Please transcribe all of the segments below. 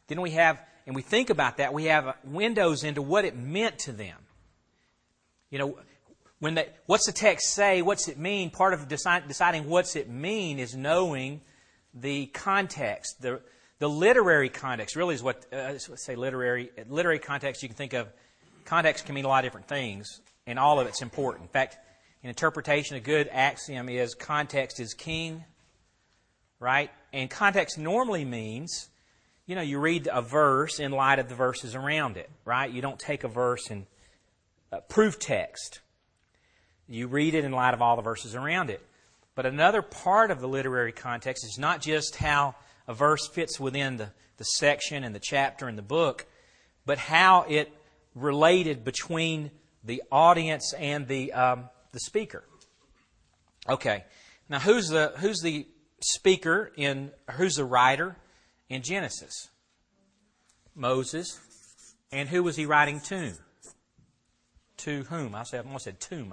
then we have, and we think about that, we have windows into what it meant to them. You know, what's the text say? What's it mean? Part of deciding what's it mean is knowing the context, the literary context. Really is what say literary context. You can think of context can mean a lot of different things, and all of it's important. In fact, in interpretation, a good axiom is context is king, right? And context normally means, you know, you read a verse in light of the verses around it, right? You don't take a verse and proof text. You read it in light of all the verses around it. But another part of the literary context is not just how a verse fits within the section and the chapter and the book, but how it related between the audience and the speaker. Okay, now who's the speaker who's the writer in Genesis? Moses. And who was he writing to? To whom? I almost said tomb.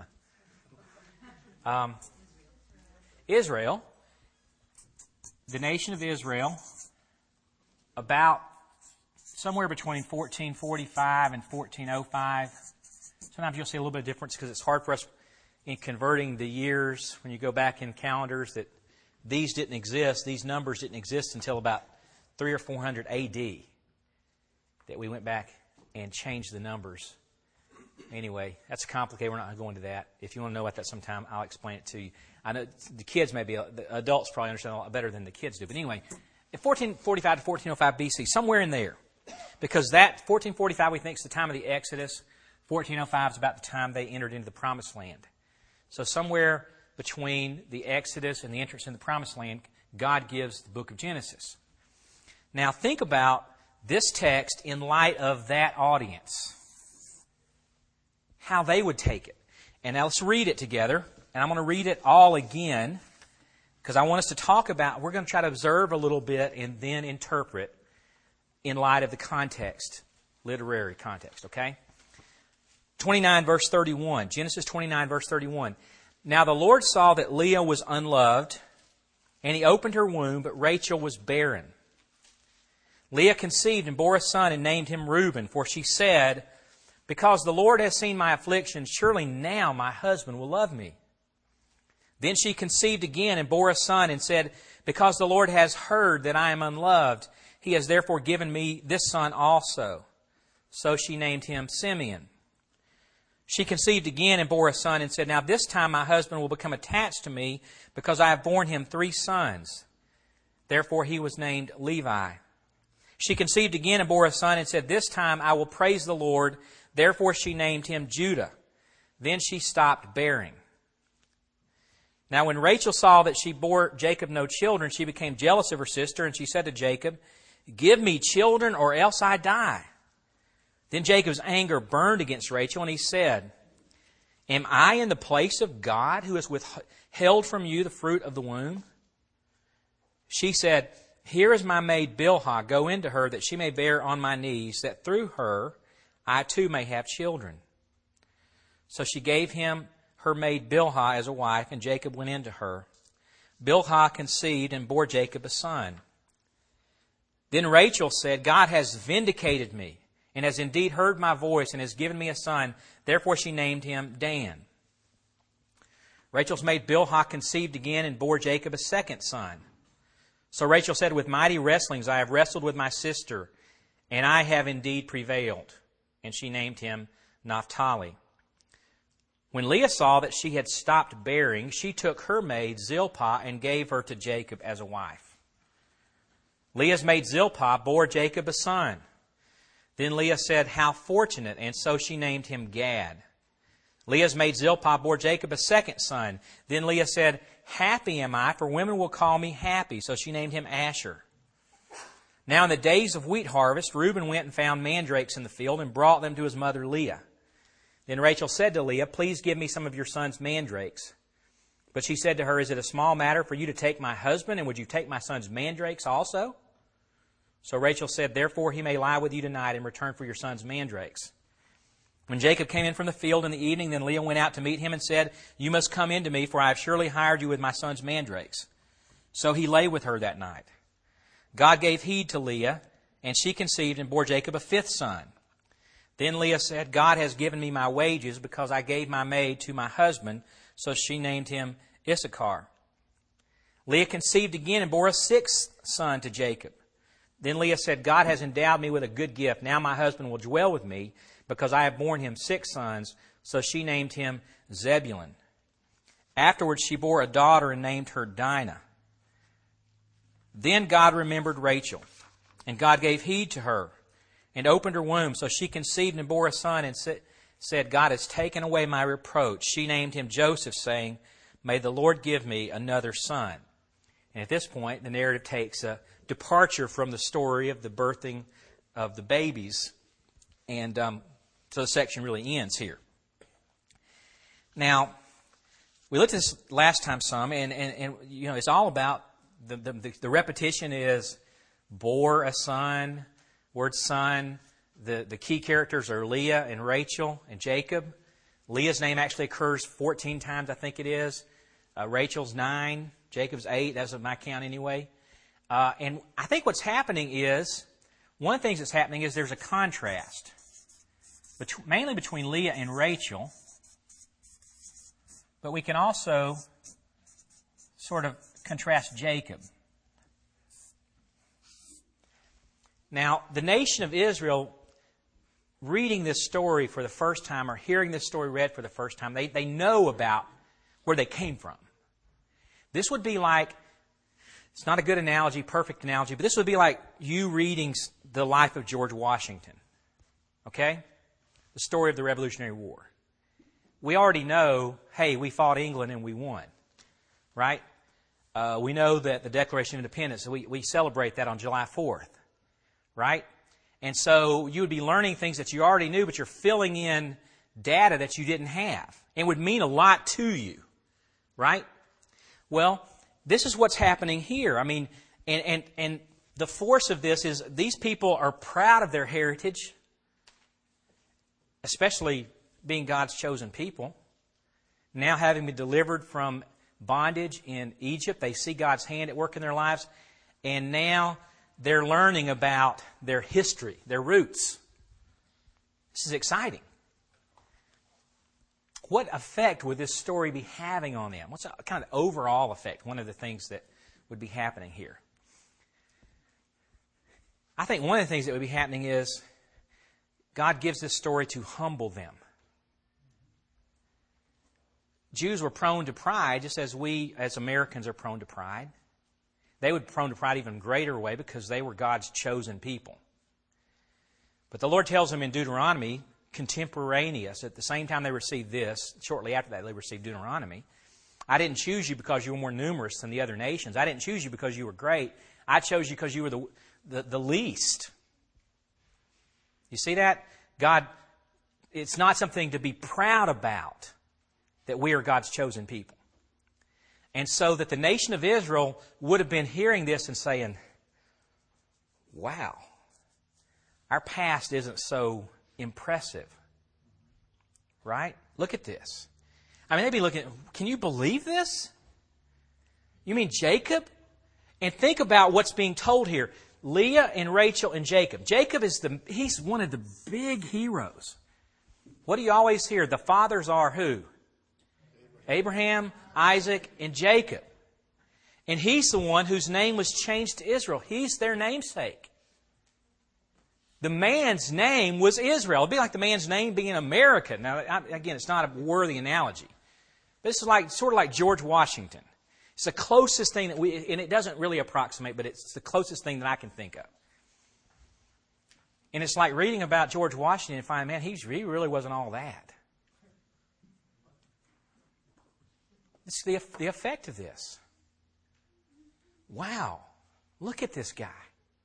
Israel, the nation of Israel, about somewhere between 1445 and 1405. Sometimes you'll see a little bit of difference because it's hard for us in converting the years when you go back in calendars that these didn't exist, these numbers didn't exist until about 300 or 400 A.D. that we went back and changed the numbers. Anyway, that's complicated. We're not going to go into that. If you want to know about that sometime, I'll explain it to you. I know the kids the adults probably understand a lot better than the kids do. But anyway, 1445 to 1405 B.C., somewhere in there. Because that 1445 we think is the time of the Exodus. 1405 is about the time they entered into the Promised Land. So somewhere between the Exodus and the entrance in the Promised Land, God gives the book of Genesis. Now think about this text in light of that audience. How they would take it. And now let's read it together. And I'm going to read it all again because I want us to talk about, we're going to try to observe a little bit and then interpret in light of the context, literary context, okay? 29 verse 31, Genesis 29 verse 31. Now the Lord saw that Leah was unloved, and He opened her womb, but Rachel was barren. Leah conceived and bore a son and named him Reuben, for she said, because the Lord has seen my affliction, surely now my husband will love me. Then she conceived again and bore a son and said, because the Lord has heard that I am unloved, He has therefore given me this son also. So she named him Simeon. She conceived again and bore a son and said, now this time my husband will become attached to me because I have borne him 3 sons. Therefore he was named Levi. She conceived again and bore a son and said, this time I will praise the Lord. Therefore she named him Judah. Then she stopped bearing. Now when Rachel saw that she bore Jacob no children, she became jealous of her sister, and she said to Jacob, give me children or else I die. Then Jacob's anger burned against Rachel, and he said, am I in the place of God who has withheld from you the fruit of the womb? She said, here is my maid Bilhah, go into her that she may bear on my knees, that through her I too may have children. So she gave him her maid Bilhah as a wife, and Jacob went into her. Bilhah conceived and bore Jacob a son. Then Rachel said, God has vindicated me, and has indeed heard my voice, and has given me a son. Therefore she named him Dan. Rachel's maid Bilhah conceived again and bore Jacob a second son. So Rachel said, with mighty wrestlings I have wrestled with my sister, and I have indeed prevailed. And she named him Naphtali. When Leah saw that she had stopped bearing, she took her maid Zilpah and gave her to Jacob as a wife. Leah's maid Zilpah bore Jacob a son. Then Leah said, how fortunate, and so she named him Gad. Leah's maid Zilpah bore Jacob a second son. Then Leah said, happy am I, for women will call me happy. So she named him Asher. Now in the days of wheat harvest, Reuben went and found mandrakes in the field and brought them to his mother Leah. Then Rachel said to Leah, please give me some of your son's mandrakes. But she said to her, is it a small matter for you to take my husband, and would you take my son's mandrakes also? So Rachel said, therefore he may lie with you tonight in return for your son's mandrakes. When Jacob came in from the field in the evening, then Leah went out to meet him and said, you must come in to me, for I have surely hired you with my son's mandrakes. So he lay with her that night. God gave heed to Leah, And she conceived and bore Jacob a fifth son. Then Leah said, God has given me my wages because I gave my maid to my husband. So she named him Issachar. Leah conceived again and bore a sixth son to Jacob. Then Leah said, God has endowed me with a good gift. Now my husband will dwell with me because I have borne him 6 sons. So she named him Zebulun. Afterwards she bore a daughter and named her Dinah. Then God remembered Rachel, and God gave heed to her and opened her womb. So she conceived and bore a son and said, God has taken away my reproach. She named him Joseph, saying, May the Lord give me another son. And at this point, the narrative takes a departure from the story of the birthing of the babies. And so the section really ends here. Now, we looked at this last time some, and you know, it's all about, the repetition is bore a son, word son. The key characters are Leah and Rachel and Jacob. Leah's name actually occurs 14 times, I think it is. Rachel's 9, Jacob's 8, that's my count anyway. And I think what's happening is, one of the things that's happening is there's a contrast, mainly between Leah and Rachel, but we can also sort of contrast Jacob. Now, the nation of Israel, reading this story for the first time or hearing this story read for the first time, they know about where they came from. This would be like, it's not a good analogy, perfect analogy, but this would be like you reading the life of George Washington. Okay? The story of the Revolutionary War. We already know, hey, we fought England and we won. Right? We know that the Declaration of Independence, we celebrate that on July 4th. Right? And so you would be learning things that you already knew, but you're filling in data that you didn't have. It would mean a lot to you. Right? Well, this is what's happening here. I mean, and the force of this is these people are proud of their heritage, especially being God's chosen people. Now having been delivered from bondage in Egypt, they see God's hand at work in their lives, and now they're learning about their history, their roots. This is exciting. What effect would this story be having on them? What's the kind of overall effect? One of the things that would be happening here. I think one of the things that would be happening is God gives this story to humble them. Jews were prone to pride, just as we as Americans are prone to pride. They would be prone to pride even greater way because they were God's chosen people. But the Lord tells them in Deuteronomy, contemporaneous, at the same time they received this, shortly after that they received Deuteronomy, I didn't choose you because you were more numerous than the other nations. I didn't choose you because you were great. I chose you because you were the least. You see that? God, it's not something to be proud about that we are God's chosen people. And so that the nation of Israel would have been hearing this and saying, wow, our past isn't so impressive. Right? Look at this. I mean, they'd be looking, can you believe this? You mean Jacob? And think about what's being told here. Leah and Rachel and Jacob. Jacob he's one of the big heroes. What do you always hear? The fathers are who? Abraham, Isaac, and Jacob. And he's the one whose name was changed to Israel. He's their namesake. The man's name was Israel. It'd be like the man's name being America. Now, again, it's not a worthy analogy. This is sort of like George Washington. It's the closest thing that and it doesn't really approximate, but it's the closest thing that I can think of. And it's like reading about George Washington and finding, man, he really wasn't all that. It's the effect of this. Wow, look at this guy.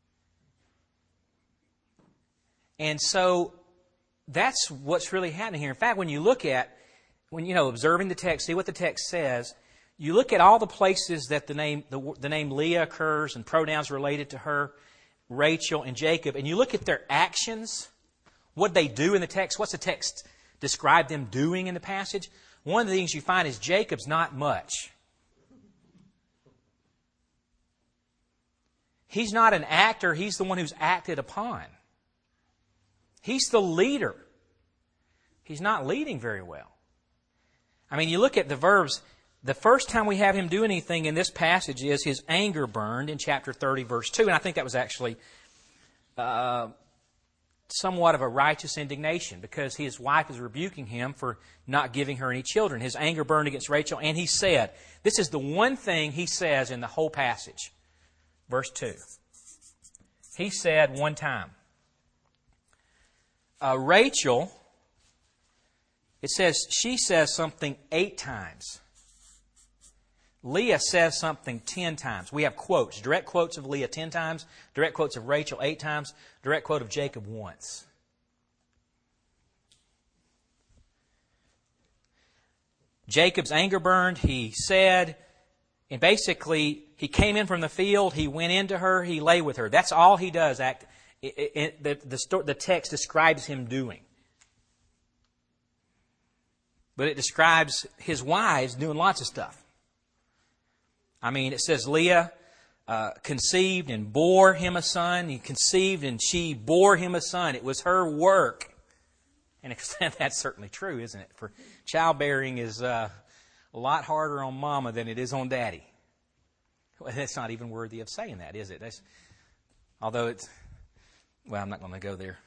And so that's what's really happening here. In fact, when you look at, observing the text, see what the text says, you look at all the places that the name Leah occurs and pronouns related to her, Rachel and Jacob, and you look at their actions, what they do in the text, what's the text describe them doing in the passage? One of the things you find is Jacob's not much. He's not an actor. He's the one who's acted upon. He's the leader. He's not leading very well. I mean, you look at the verbs. The first time we have him do anything in this passage is his anger burned in chapter 30, verse 2. And I think that was actually somewhat of a righteous indignation because his wife is rebuking him for not giving her any children. His anger burned against Rachel, and he said, this is the one thing he says in the whole passage. Verse 2. He said one time, Rachel, it says she says something 8 times. Leah says something 10 times. We have quotes, direct quotes of Leah 10 times, direct quotes of Rachel 8 times, direct quote of Jacob once. Jacob's anger burned, he said, and basically he came in from the field, he went into her, he lay with her. That's all he does. The text describes him doing. But it describes his wives doing lots of stuff. I mean, it says Leah conceived and bore him a son. He conceived and she bore him a son. It was her work. And that's certainly true, isn't it? For childbearing is a lot harder on mama than it is on daddy. Well, that's not even worthy of saying that, is it? Although it's... Well, I'm not going to go there.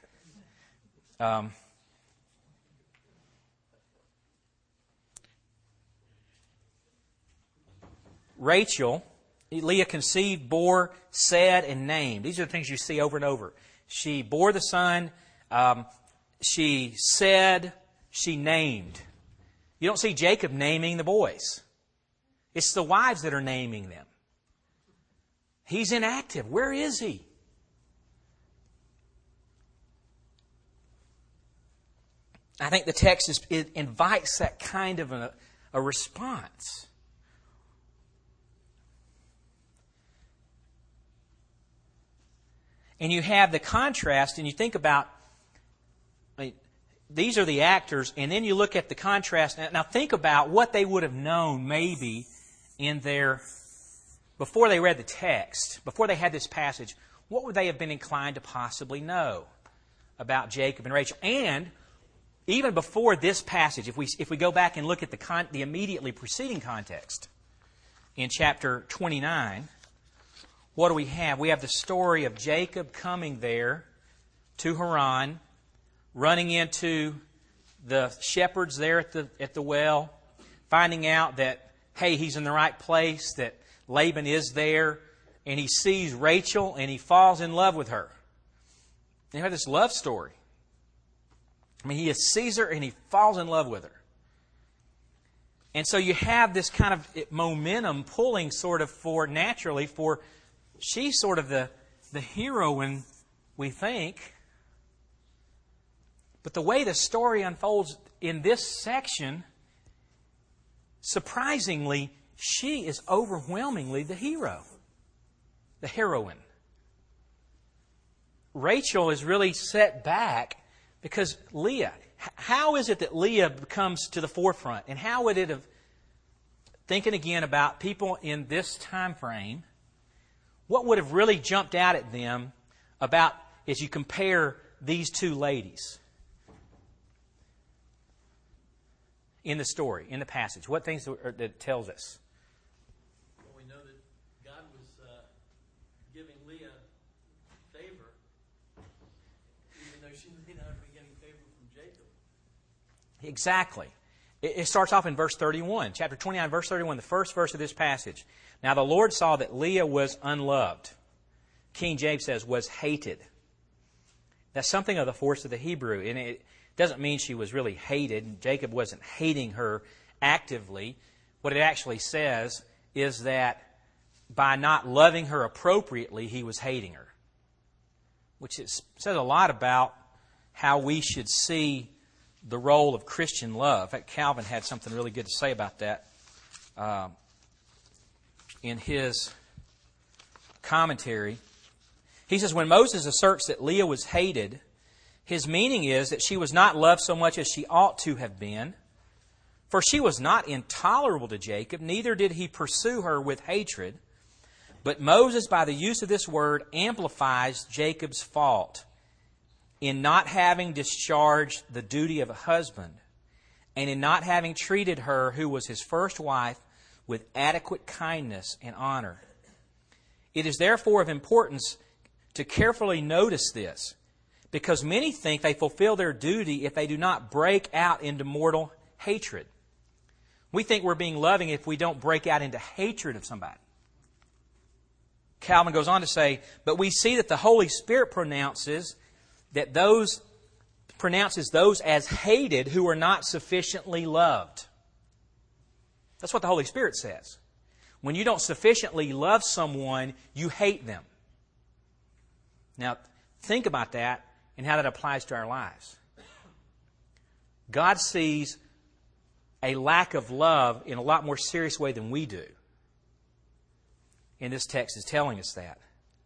Rachel, Leah conceived, bore, said, and named. These are the things you see over and over. She bore the son, she said, she named. You don't see Jacob naming the boys. It's the wives that are naming them. He's inactive. Where is he? I think the text it invites that kind of a response. And you have the contrast, and you think about, these are the actors, and then you look at the contrast. Now think about what they would have known maybe before they read the text, before they had this passage, what would they have been inclined to possibly know about Jacob and Rachel? And even before this passage, if we go back and look at the immediately preceding context, in chapter 29, what do we have? We have the story of Jacob coming there to Haran, running into the shepherds there at the well, finding out that, hey, he's in the right place, that Laban is there, and he sees Rachel and he falls in love with her. You have this love story. I mean, he sees her and he falls in love with her. And so you have this kind of momentum pulling sort of naturally for, she's sort of the heroine, we think. But the way the story unfolds in this section, surprisingly, she is overwhelmingly the hero, the heroine. Rachel is really set back because Leah, how is it that Leah comes to the forefront? And how would it have, thinking again about people in this time frame, what would have really jumped out at them about as you compare these two ladies in the story, in the passage? What things that it tells us? Well, we know that God was giving Leah favor, even though she may not be getting favor from Jacob. Exactly. It starts off in verse 31, chapter 29, verse 31, the first verse of this passage. Now the Lord saw that Leah was unloved. King James says, was hated. That's something of the force of the Hebrew. And it doesn't mean she was really hated. Jacob wasn't hating her actively. What it actually says is that by not loving her appropriately, he was hating her. Which says a lot about how we should see the role of Christian love. In fact, Calvin had something really good to say about that in his commentary. He says, when Moses asserts that Leah was hated, his meaning is that she was not loved so much as she ought to have been. For she was not intolerable to Jacob, neither did he pursue her with hatred. But Moses, by the use of this word, amplifies Jacob's fault in not having discharged the duty of a husband and in not having treated her, who was his first wife, with adequate kindness and honor. It is therefore of importance to carefully notice this, because many think they fulfill their duty if they do not break out into mortal hatred. We think we're being loving if we don't break out into hatred of somebody. Calvin goes on to say, but we see that the Holy Spirit pronounces those as hated who are not sufficiently loved. That's what the Holy Spirit says. When you don't sufficiently love someone, you hate them. Now, think about that and how that applies to our lives. God sees a lack of love in a lot more serious way than we do. And this text is telling us that.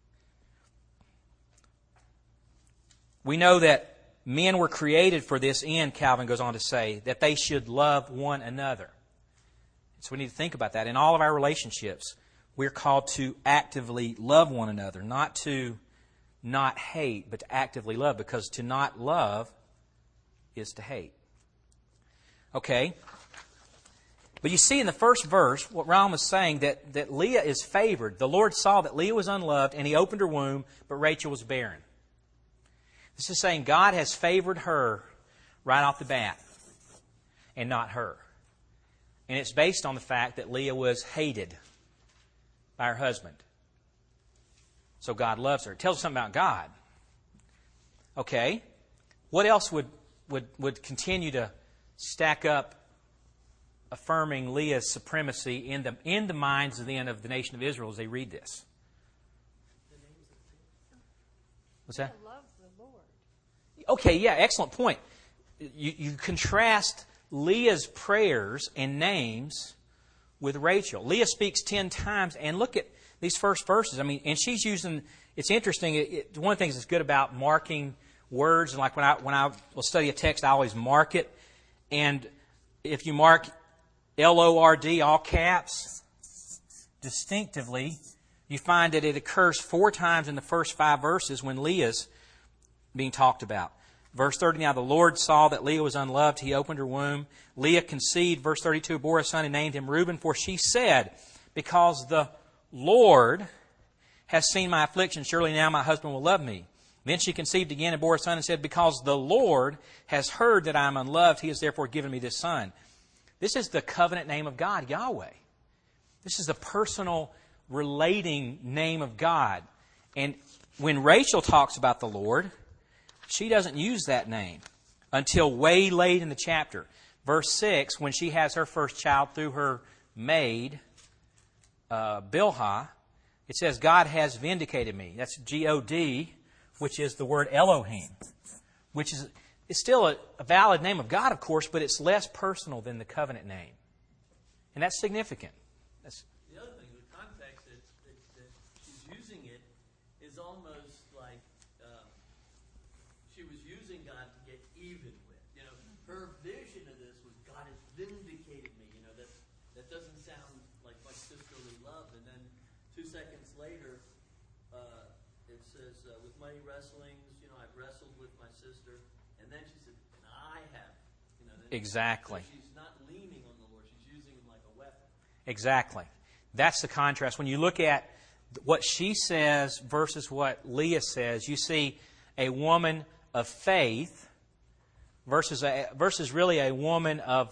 We know that men were created for this end, Calvin goes on to say, that they should love one another. So we need to think about that. In all of our relationships, we're called to actively love one another, not to not hate, but to actively love, because to not love is to hate. Okay. But you see in the first verse, what Ron was saying, that Leah is favored. The Lord saw that Leah was unloved, and He opened her womb, but Rachel was barren. This is saying God has favored her right off the bat, and not her. And it's based on the fact that Leah was hated by her husband. So God loves her. It tells us something about God. Okay. What else would continue to stack up affirming Leah's supremacy in the minds of the nation of Israel as they read this? What's that? Leah loves the Lord. Okay, yeah, excellent point. You contrast Leah's prayers and names with Rachel. Leah speaks 10 times, and look at these first verses. I mean, and she's using, it's interesting, one of the things that's good about marking words, and like when I will study a text, I always mark it. And if you mark L-O-R-D, all caps, distinctively, you find that it occurs 4 times in the first 5 verses when Leah's being talked about. Verse 30, now the Lord saw that Leah was unloved. He opened her womb. Leah conceived, verse 32, bore a son and named him Reuben, for she said, because the Lord has seen my affliction, surely now my husband will love me. Then she conceived again and bore a son and said, because the Lord has heard that I am unloved, He has therefore given me this son. This is the covenant name of God, Yahweh. This is the personal relating name of God. And when Rachel talks about the Lord, she doesn't use that name until way late in the chapter. Verse 6, when she has her first child through her maid, Bilhah, it says, God has vindicated me. That's G-O-D, which is the word Elohim, which is it's still a valid name of God, of course, but it's less personal than the covenant name. And that's significant. The other thing, the context that she's using it is almost like she was using God to get even with. You know, her vision of this was God has vindicated me. You know, that doesn't sound like much sisterly love. And then 2 seconds later, it says, with many wrestlings, you know, I've wrestled with my sister. And then she said, and I have. You know, Exactly. So she's not leaning on the Lord. She's using him like a weapon. Exactly. That's the contrast. When you look at what she says versus what Leah says, you see a woman of faith versus really a woman of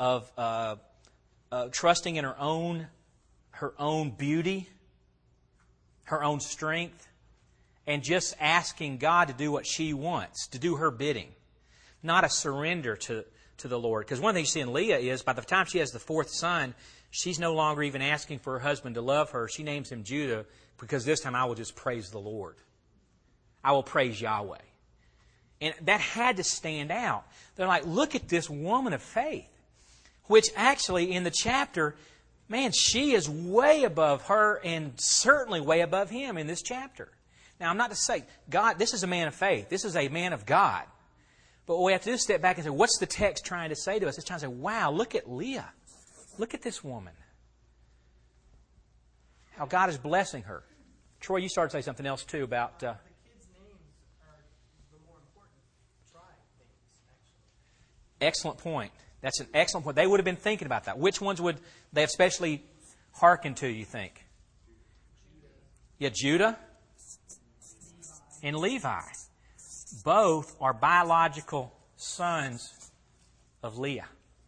trusting in her own beauty, her own strength, and just asking God to do what she wants, to do her bidding, not a surrender to the Lord. Because one thing you see in Leah is by the time she has the 4th son, she's no longer even asking for her husband to love her. She names him Judah because this time I will just praise the Lord. I will praise Yahweh. And that had to stand out. They're like, look at this woman of faith, which actually in the chapter, man, she is way above her and certainly way above him in this chapter. Now, I'm not to say, God, this is a man of faith. This is a man of God. But what we have to do is step back and say, what's the text trying to say to us? It's trying to say, wow, look at Leah. Look at this woman. how God is blessing her. Troy, you started to say something else too about... The kids' names are the more important tribe names, actually. Excellent point. That's an excellent point. They would have been thinking about that. Which ones would they have especially hearkened to, you think? Yeah, Judah and Levi. Both are biological sons of Leah.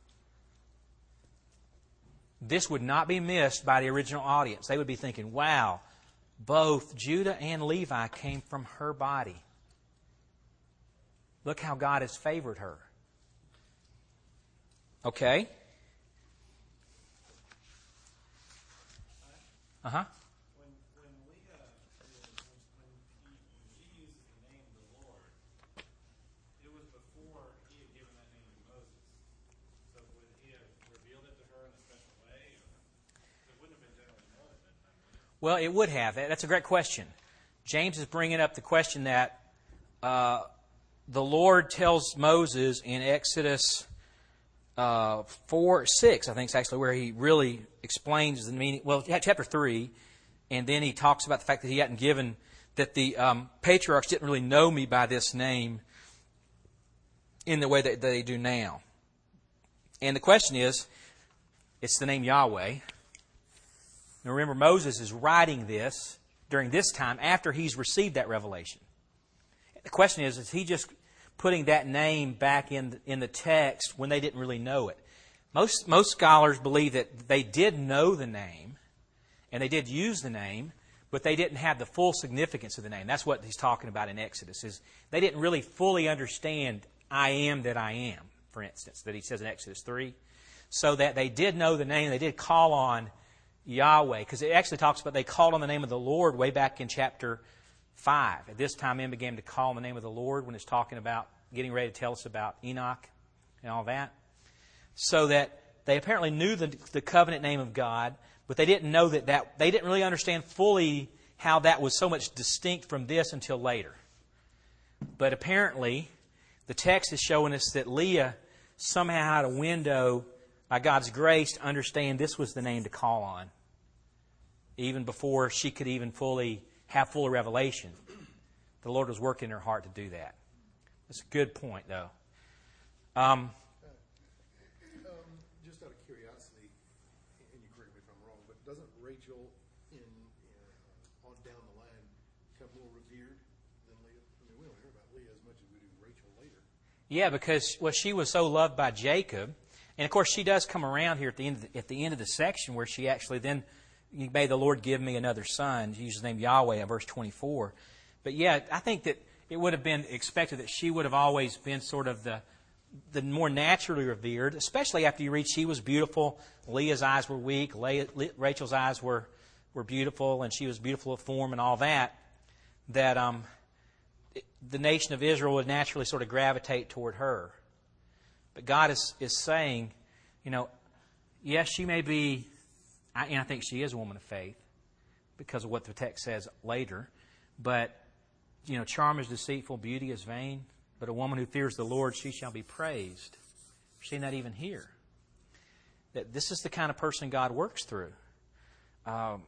This would not be missed by the original audience. They would be thinking, wow, both Judah and Levi came from her body. Look how God has favored her. Okay? Uh-huh. When Leah, when she uses the name of the Lord, it was before he had given that name to Moses. So would he have revealed it to her in a special way? Or it wouldn't have been generally known at that time, would it? Well, it would have. That's a great question. James is bringing up the question that the Lord tells Moses in Exodus 4:6, I think is actually where he really explains the meaning. Well, chapter 3, and then he talks about the fact that he hadn't given, that the patriarchs didn't really know me by this name in the way that they do now. And the question is, it's the name Yahweh. Now remember, Moses is writing this during this time after he's received that revelation. The question is he just putting that name back in the text when they didn't really know it? Most scholars believe that they did know the name, and they did use the name, but they didn't have the full significance of the name. That's what he's talking about in Exodus, is they didn't really fully understand I am that I am, for instance, that he says in Exodus 3. So that they did know the name, they did call on Yahweh, because it actually talks about they called on the name of the Lord way back in chapter 5. At this time, men began to call on the name of the Lord when it's talking about getting ready to tell us about Enoch and all that. So that they apparently knew the covenant name of God, but they didn't know that they didn't really understand fully how that was so much distinct from this until later. But apparently, the text is showing us that Leah somehow had a window, by God's grace, to understand this was the name to call on, even before she could even have full revelation. The Lord was working in her heart to do that. That's a good point, though. Just out of curiosity, and you correct me if I'm wrong, but doesn't Rachel on down the line become more revered than Leah? I mean, we don't hear about Leah as much as we do Rachel later. Yeah, because she was so loved by Jacob, and of course she does come around here at the end of the section where she actually then, may the Lord give me another son. She uses the name Yahweh in verse 24. But yeah, I think that it would have been expected that she would have always been sort of the more naturally revered, especially after you read she was beautiful, Leah's eyes were weak, Rachel's eyes were beautiful, and she was beautiful of form and all that, that the nation of Israel would naturally sort of gravitate toward her. But God is saying, yes, she may be, and I think she is a woman of faith because of what the text says later, but, charm is deceitful, beauty is vain, but a woman who fears the Lord, she shall be praised. We're seeing that even here. That this is the kind of person God works through. And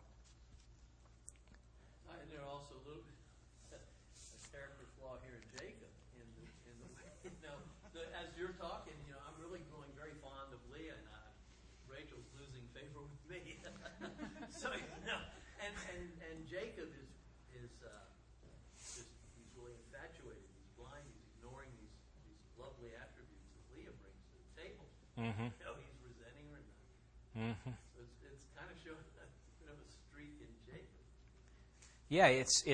there are also a character flaw here in Jacob. As you're talking, I'm really growing very fond of Leah, and Rachel's losing favor with me. So, and Jacob is just, he's really infatuated. He's blind. He's ignoring these lovely attributes that Leah brings to the table. Mm-hmm. He's resenting her. Mm-hmm. So it's kind of showing a bit of a streak in Jacob. Yeah,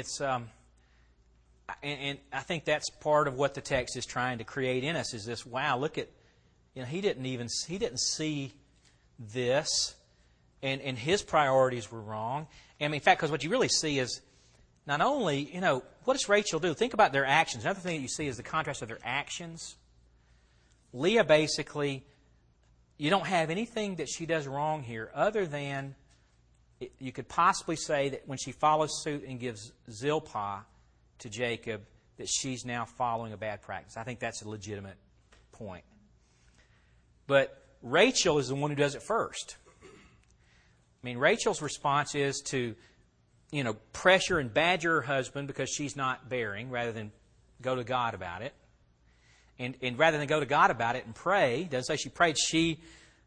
and I think that's part of what the text is trying to create in us, is this, wow, look at, he didn't see this, and his priorities were wrong. And in fact, because what you really see is, not only, what does Rachel do? Think about their actions. Another thing that you see is the contrast of their actions. Leah basically, you don't have anything that she does wrong here other than, you could possibly say that when she follows suit and gives Zilpah to Jacob, that she's now following a bad practice. I think that's a legitimate point. But Rachel is the one who does it first. I mean, Rachel's response is to, pressure and badger her husband because she's not bearing, rather than go to God about it. And rather than go to God about it and pray, doesn't say she prayed, she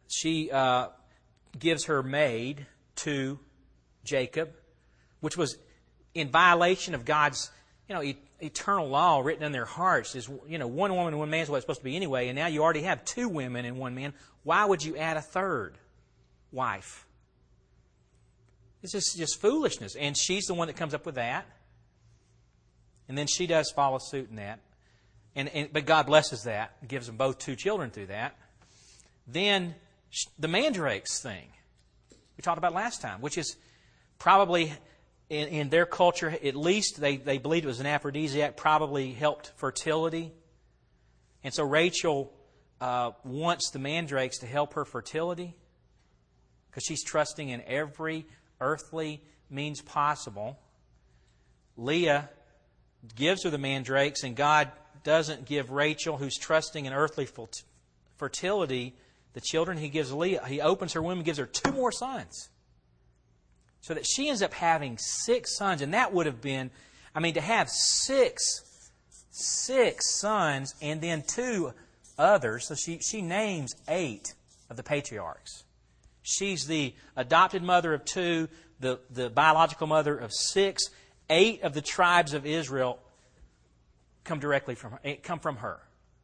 gives her maid to Jacob, which was in violation of God's, eternal law written in their hearts. Is, one woman and one man is what it's supposed to be anyway, and now you already have two women and one man. Why would you add a third wife? This is just foolishness. And she's the one that comes up with that. And then she does follow suit in that. But God blesses that, gives them both 2 children through that. Then the mandrakes thing we talked about last time, which is probably in their culture, at least they believed it was an aphrodisiac, probably helped fertility. And so Rachel wants the mandrakes to help her fertility because she's trusting in every earthly means possible. Leah gives her the mandrakes, and God doesn't give Rachel, who's trusting in earthly fertility, the children. He gives Leah, he opens her womb and gives her 2 more sons. So that she ends up having 6 sons. And that would have been, to have 6 sons and then 2 others. So she names 8 of the patriarchs. She's the adopted mother of 2, the biological mother of 6. 8 of the tribes of Israel come from her.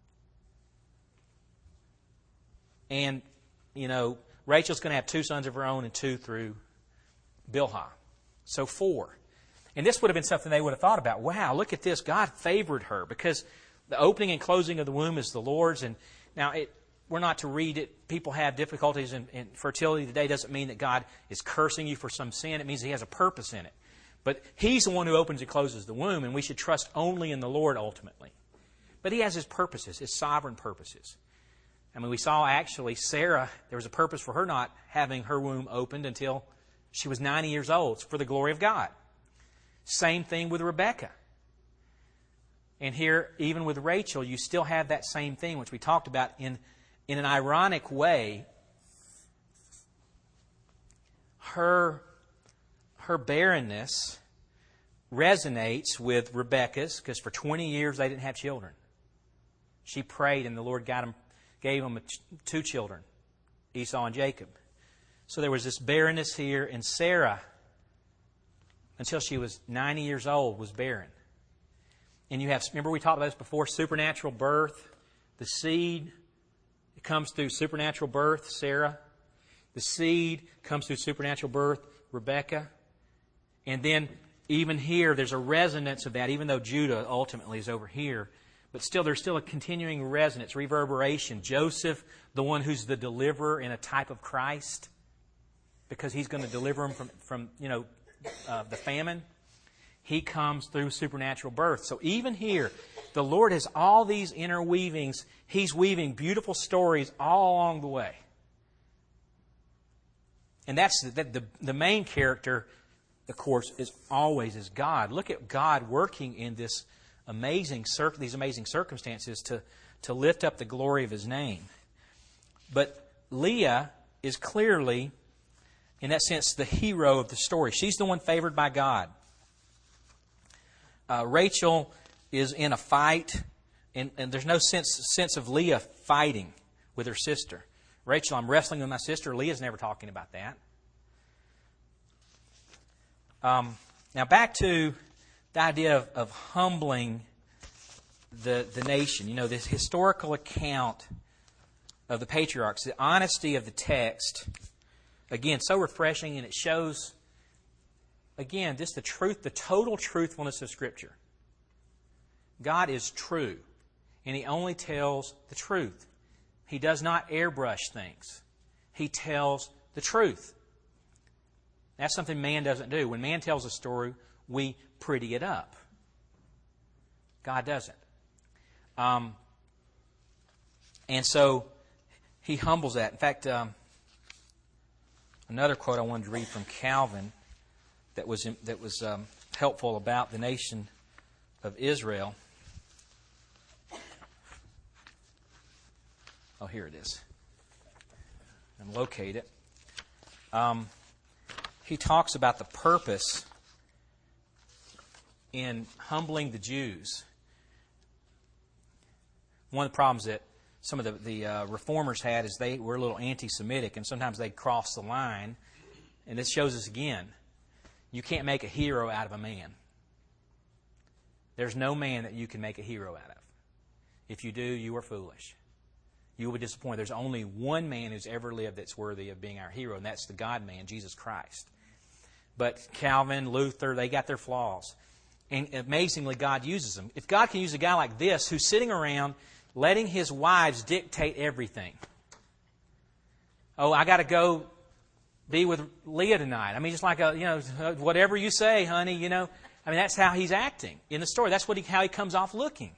And, Rachel's going to have 2 sons of her own and 2 through Bilhah. So 4. And this would have been something they would have thought about. Wow, look at this. God favored her because the opening and closing of the womb is the Lord's. And now we're not to read it. People have difficulties in fertility today. Doesn't mean that God is cursing you for some sin. It means He has a purpose in it. But He's the one who opens and closes the womb, and we should trust only in the Lord ultimately. But He has His purposes, His sovereign purposes. We saw actually Sarah, there was a purpose for her not having her womb opened until she was 90 years old. It's for the glory of God. Same thing with Rebekah. And here, even with Rachel, you still have that same thing, which we talked about in an ironic way. Her barrenness resonates with Rebekah's because for 20 years they didn't have children. She prayed and the Lord gave them 2 children, Esau and Jacob. So there was this barrenness here, and Sarah, until she was 90 years old, was barren. And you have, remember we talked about this before, supernatural birth. The seed, it comes through supernatural birth, Sarah. The seed comes through supernatural birth, Rebekah. And then even here, there's a resonance of that, even though Judah ultimately is over here. But still, there's still a continuing resonance, reverberation. Joseph, the one who's the deliverer in a type of Christ, because he's going to deliver him from the famine. He comes through supernatural birth. So even here, the Lord has all these interweavings. He's weaving beautiful stories all along the way. And that's the main character, of course, is God. Look at God working in these amazing circumstances to lift up the glory of His name. But Leah is clearly, in that sense, the hero of the story. She's the one favored by God. Rachel is in a fight, and there's no sense of Leah fighting with her sister. Rachel, I'm wrestling with my sister. Leah's never talking about that. Now back to the idea of humbling the nation. This historical account of the patriarchs, the honesty of the text, again, so refreshing, and it shows, again, just the truth, the total truthfulness of Scripture. God is true, and He only tells the truth. He does not airbrush things. He tells the truth. That's something man doesn't do. When man tells a story, we pretty it up. God doesn't. And so He humbles that. In fact, another quote I wanted to read from Calvin that was helpful about the nation of Israel. Oh, here it is. And locate it. he talks about the purpose in humbling the Jews. One of the problems that some of the reformers had is they were a little anti-Semitic, and sometimes they'd cross the line. And this shows us again, you can't make a hero out of a man. There's no man that you can make a hero out of. If you do, you are foolish. You will be disappointed. There's only one man who's ever lived that's worthy of being our hero, and that's the God-man, Jesus Christ. But Calvin, Luther, they got their flaws. And amazingly, God uses them. If God can use a guy like this who's sitting around letting his wives dictate everything. Oh, I got to go be with Leah tonight. I mean, just like whatever you say, honey, I mean, that's how he's acting in the story. That's how he comes off looking.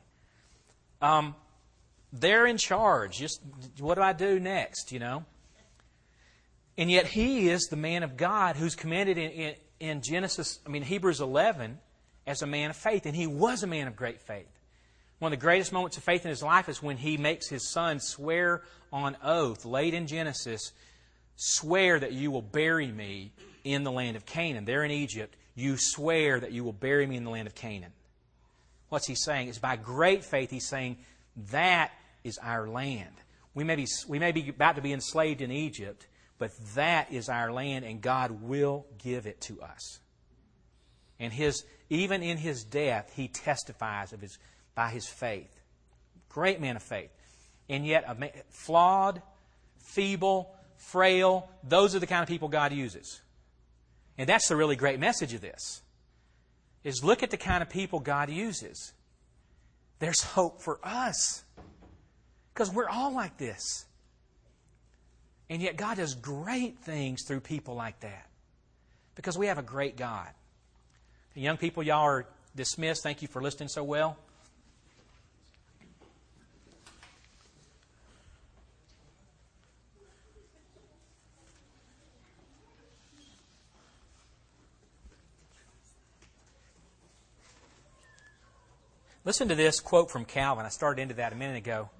They're in charge. Just what do I do next, And yet he is the man of God who's commanded in Hebrews 11 as a man of faith. And he was a man of great faith. One of the greatest moments of faith in his life is when he makes his son swear on oath, late in Genesis, swear that you will bury me in the land of Canaan. There in Egypt, you swear that you will bury me in the land of Canaan. What's he saying? It's by great faith he's saying that is our land. We may be about to be enslaved in Egypt, but that is our land, and God will give it to us. And even in his death, he testifies by his faith. Great man of faith. And yet, flawed, feeble, frail, those are the kind of people God uses. And that's the really great message of this, is look at the kind of people God uses. There's hope for us. Because we're all like this. And yet God does great things through people like that. Because we have a great God. The young people, y'all are dismissed. Thank you for listening so well. Listen to this quote from Calvin. I started into that a minute ago.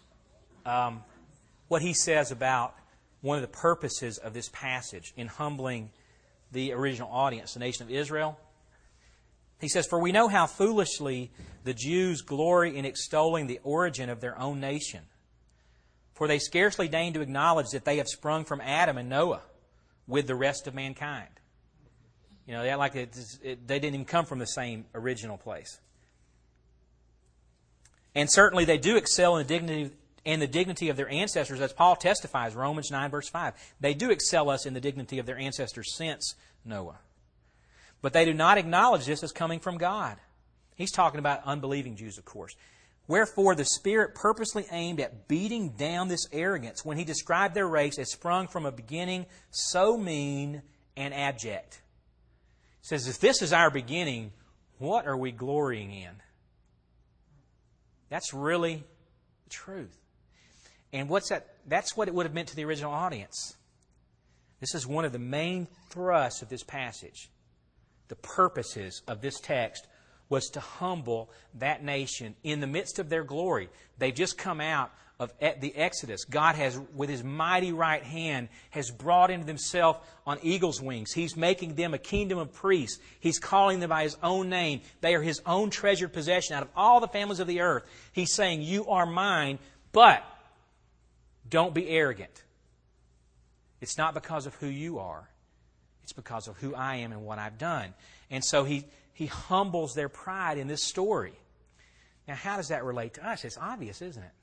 What he says about one of the purposes of this passage in humbling the original audience, the nation of Israel. He says, "For we know how foolishly the Jews glory in extolling the origin of their own nation. For they scarcely deign to acknowledge that they have sprung from Adam and Noah with the rest of mankind." They act like they didn't even come from the same original place. And certainly they do excel in the dignity of their ancestors, as Paul testifies, Romans 9, verse 5. They do excel us in the dignity of their ancestors since Noah. But they do not acknowledge this as coming from God. He's talking about unbelieving Jews, of course. Wherefore the Spirit purposely aimed at beating down this arrogance when he described their race as sprung from a beginning so mean and abject. He says, if this is our beginning, what are we glorying in? That's really the truth. And what's that? That's what it would have meant to the original audience. This is one of the main thrusts of this passage. The purposes of this text was to humble that nation in the midst of their glory. They've just come out of the Exodus. God has, with His mighty right hand, has brought into Himself on eagle's wings. He's making them a kingdom of priests. He's calling them by His own name. They are His own treasured possession out of all the families of the earth. He's saying, you are mine, but don't be arrogant. It's not because of who you are. It's because of who I am and what I've done. And so He humbles their pride in this story. Now, how does that relate to us? It's obvious, isn't it?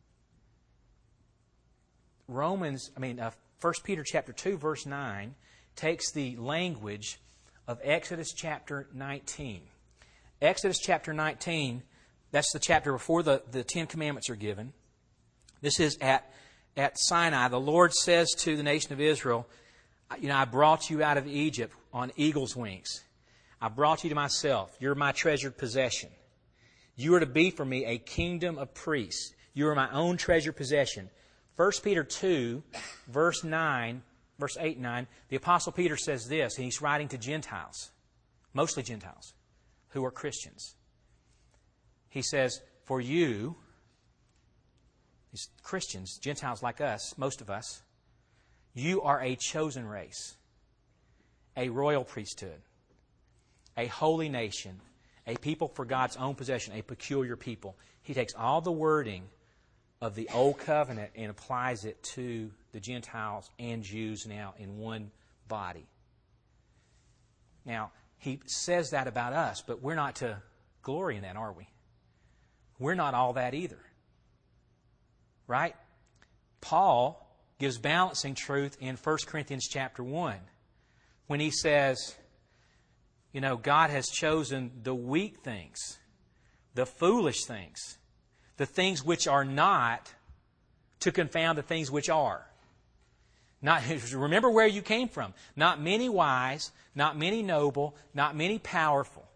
1 Peter chapter 2, verse 9 takes the language of Exodus chapter 19. Exodus chapter 19, that's the chapter before the Ten Commandments are given. This is at Sinai. The Lord says to the nation of Israel, I brought you out of Egypt on eagle's wings. I brought you to myself. You're my treasured possession. You are to be for me a kingdom of priests. You are my own treasured possession. 1 Peter 2, verse 8 and 9, the Apostle Peter says this, and he's writing to Gentiles, mostly Gentiles, who are Christians. He says, for you, these Christians, Gentiles like us, most of us, you are a chosen race, a royal priesthood, a holy nation, a people for God's own possession, a peculiar people. He takes all the wording of the Old Covenant and applies it to the Gentiles and Jews now in one body. Now, he says that about us, but we're not to glory in that, are we? We're not all that either. Right? Paul gives balancing truth in 1 Corinthians chapter 1 when he says, God has chosen the weak things, the foolish things, the things which are not, to confound the things which are. Remember where you came from. Not many wise, not many noble, not many powerful.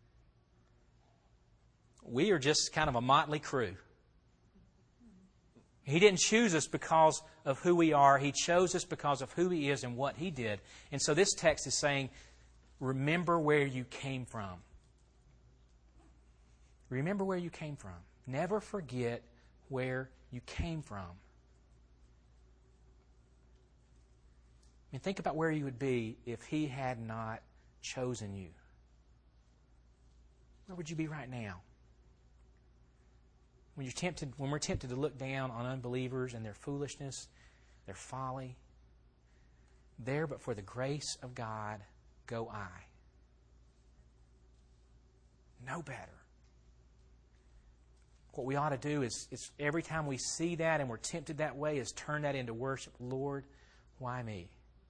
We are just kind of a motley crew. He didn't choose us because of who we are. He chose us because of who He is and what He did. And so this text is saying, remember where you came from. Remember where you came from. Never forget where you came from. And think about where you would be if He had not chosen you. Where would you be right now? When we're tempted to look down on unbelievers and their foolishness, their folly, there but for the grace of God go I. No better. What we ought to do is every time we see that and we're tempted that way is turn that into worship. Lord, why me?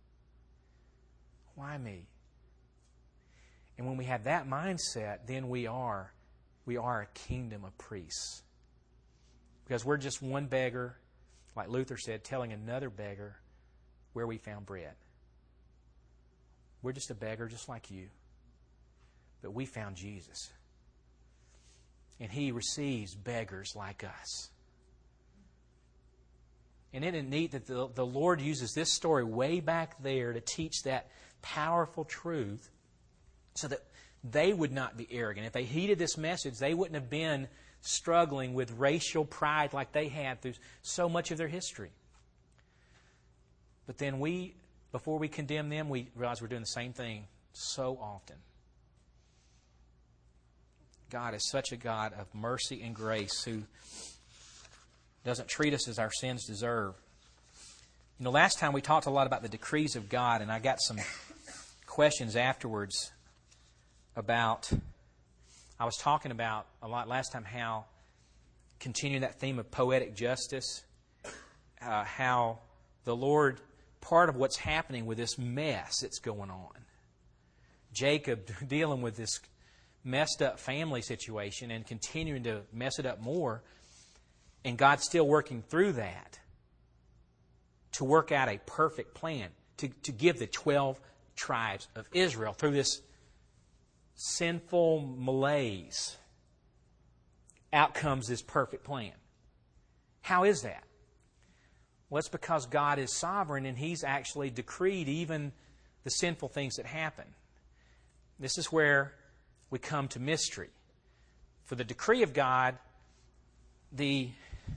Why me? And when we have that mindset, then we are a kingdom of priests. Because we're just one beggar, like Luther said, telling another beggar where we found bread. We're just a beggar just like you. But we found Jesus. And He receives beggars like us. And isn't it neat that the Lord uses this story way back there to teach that powerful truth so that they would not be arrogant. If they heeded this message, they wouldn't have been struggling with racial pride like they had through so much of their history. But then before we condemn them, we realize we're doing the same thing so often. God is such a God of mercy and grace who doesn't treat us as our sins deserve. Last time we talked a lot about the decrees of God, and I got some questions afterwards about... I was talking about a lot last time how, continuing that theme of poetic justice, how the Lord, part of what's happening with this mess that's going on, Jacob dealing with this messed up family situation and continuing to mess it up more, and God still working through that to work out a perfect plan, to give the 12 tribes of Israel through this sinful malaise, out comes this perfect plan. How is that? Well, it's because God is sovereign and He's actually decreed even the sinful things that happen. This is where we come to mystery. For the decree of God, there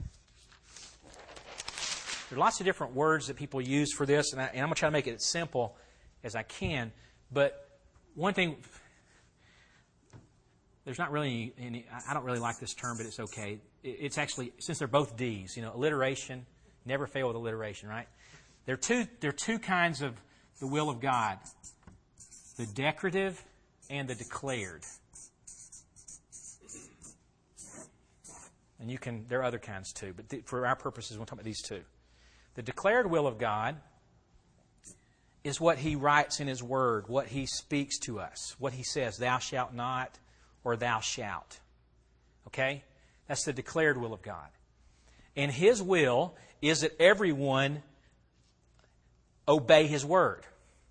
are lots of different words that people use for this, and I'm going to try to make it as simple as I can. But one thing... There's not really any, I don't really like this term, but it's okay. It's actually, since they're both D's, alliteration, never fail with alliteration, right? There are two kinds of the will of God. The decretive and the declared. And there are other kinds too, but for our purposes, we'll talk about these two. The declared will of God is what He writes in His Word, what He speaks to us, what He says, thou shalt not, or thou shalt. Okay? That's the declared will of God. And His will is that everyone obey His word.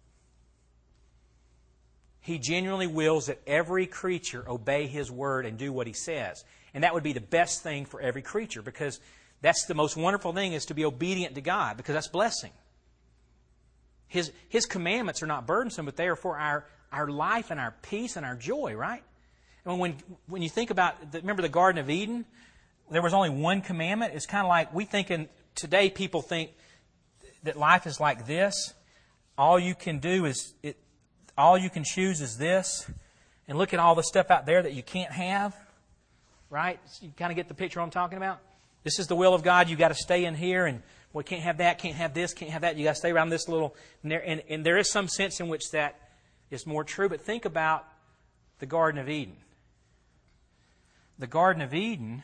He genuinely wills that every creature obey His word and do what He says. And that would be the best thing for every creature, because that's the most wonderful thing, is to be obedient to God, because that's blessing. His commandments are not burdensome, but they are for our life and our peace and our joy, right? And when you think about, remember the Garden of Eden? There was only one commandment. It's kind of like today people think that life is like this. All you can do is, all you can choose is this, and look at all the stuff out there that you can't have, right? You kind of get the picture I'm talking about? This is the will of God. You've got to stay in here, and well, can't have that, can't have this, can't have that. You've got to stay around this little... And there is some sense in which that is more true, but think about the Garden of Eden. The Garden of Eden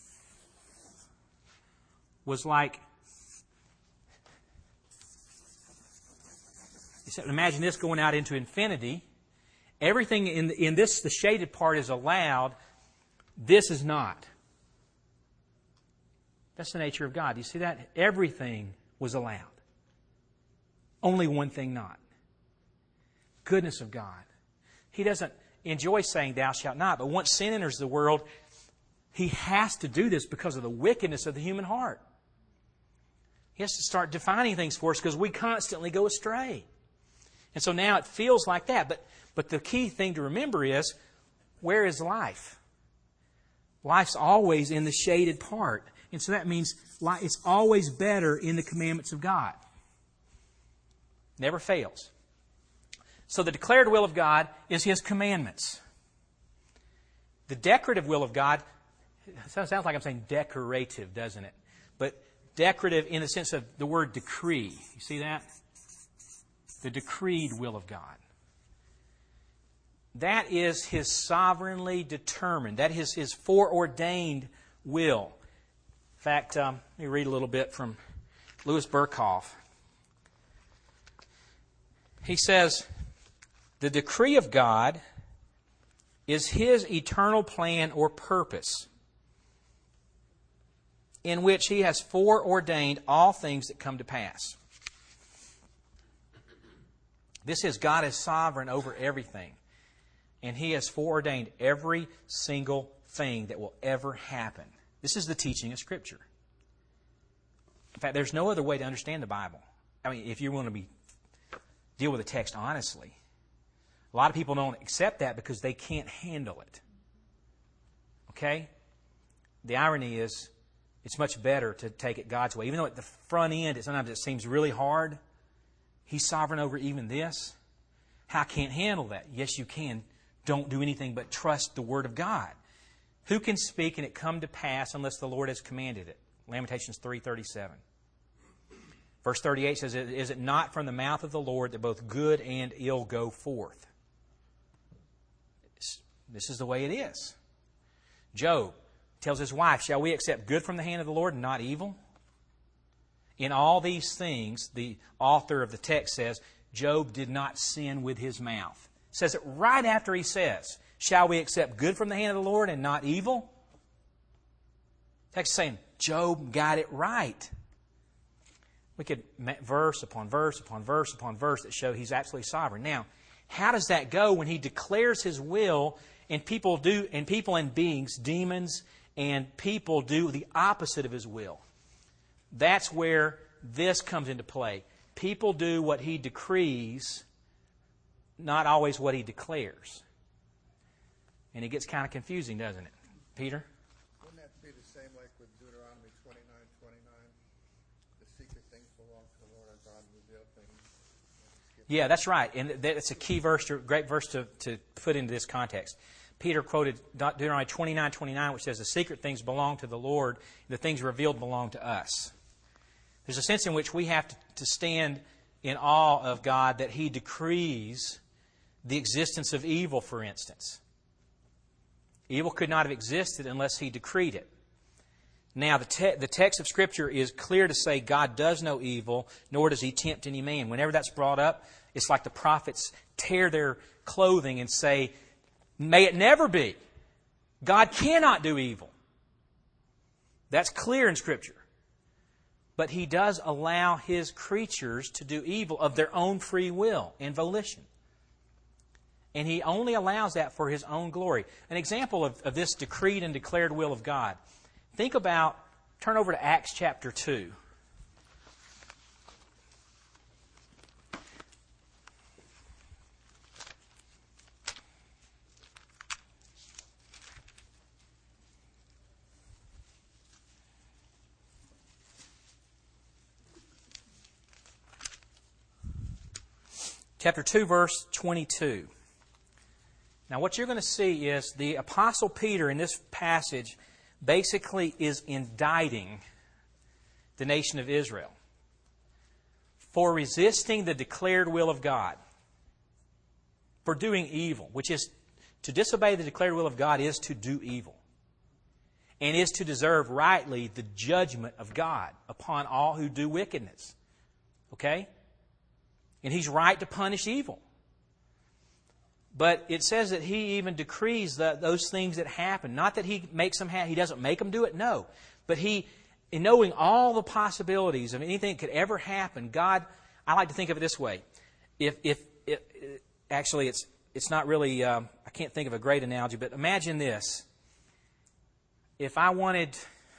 was like... Imagine this going out into infinity. Everything in this, the shaded part, is allowed. This is not. That's the nature of God. Do you see that? Everything was allowed. Only one thing not. Goodness of God. He doesn't enjoy saying thou shalt not, but once sin enters the world, He has to do this because of the wickedness of the human heart. He has to start defining things for us because we constantly go astray. And so now it feels like that. But the key thing to remember is, where is life? Life's always in the shaded part. And so that means it's always better in the commandments of God. Never fails. So the declared will of God is His commandments. The decorative will of God, it sounds like I'm saying decorative, doesn't it? But decorative in the sense of the word decree. You see that? The decreed will of God. That is His sovereignly determined. That is His foreordained will. In fact, let me read a little bit from Louis Berkhoff. He says, the decree of God is His eternal plan or purpose in which He has foreordained all things that come to pass. This is God is sovereign over everything. And He has foreordained every single thing that will ever happen. This is the teaching of Scripture. In fact, there's no other way to understand the Bible. I mean, if you want to deal with the text honestly. A lot of people don't accept that because they can't handle it. Okay? The irony is, it's much better to take it God's way. Even though at the front end, sometimes it seems really hard. He's sovereign over even this. I can't handle that. Yes, you can. Don't do anything but trust the Word of God. Who can speak and it come to pass unless the Lord has commanded it? Lamentations 3:37. Verse 38 says, is it not from the mouth of the Lord that both good and ill go forth? This is the way it is. Job tells his wife, shall we accept good from the hand of the Lord and not evil? In all these things, the author of the text says, Job did not sin with his mouth. Says it right after he says, shall we accept good from the hand of the Lord and not evil? The text is saying, Job got it right. We could verse upon verse upon verse upon verse that show He's absolutely sovereign. Now, how does that go when He declares His will and people and beings, demons and people do the opposite of His will? That's where this comes into play. People do what He decrees, not always what He declares. And it gets kind of confusing, doesn't it? Peter? Wouldn't that be the same like with Deuteronomy 29:29? The secret things belong to the Lord our God, and revealed things. Yeah, that's right. And that's a key verse, great verse to put into this context. Peter quoted Deuteronomy 29:29, which says, the secret things belong to the Lord, the things revealed belong to us. There's a sense in which we have to stand in awe of God that He decrees the existence of evil, for instance. Evil could not have existed unless He decreed it. Now, the text of Scripture is clear to say God does no evil, nor does He tempt any man. Whenever that's brought up, it's like the prophets tear their clothing and say, may it never be. God cannot do evil. That's clear in Scripture. But He does allow His creatures to do evil of their own free will and volition. And He only allows that for His own glory. An example of this decreed and declared will of God. Think about, turn over to Acts chapter 2. chapter 2, verse 22. Now what you're going to see is the Apostle Peter in this passage basically is indicting the nation of Israel for resisting the declared will of God, for doing evil, which is to disobey the declared will of God is to do evil, and is to deserve rightly the judgment of God upon all who do wickedness. Okay? And He's right to punish evil. But it says that He even decrees those things that happen. Not that He makes them happen. He doesn't make them do it, no. But He, in knowing all the possibilities of anything that could ever happen, God, I like to think of it this way. Actually, it's not really, I can't think of a great analogy, but imagine this. If I wanted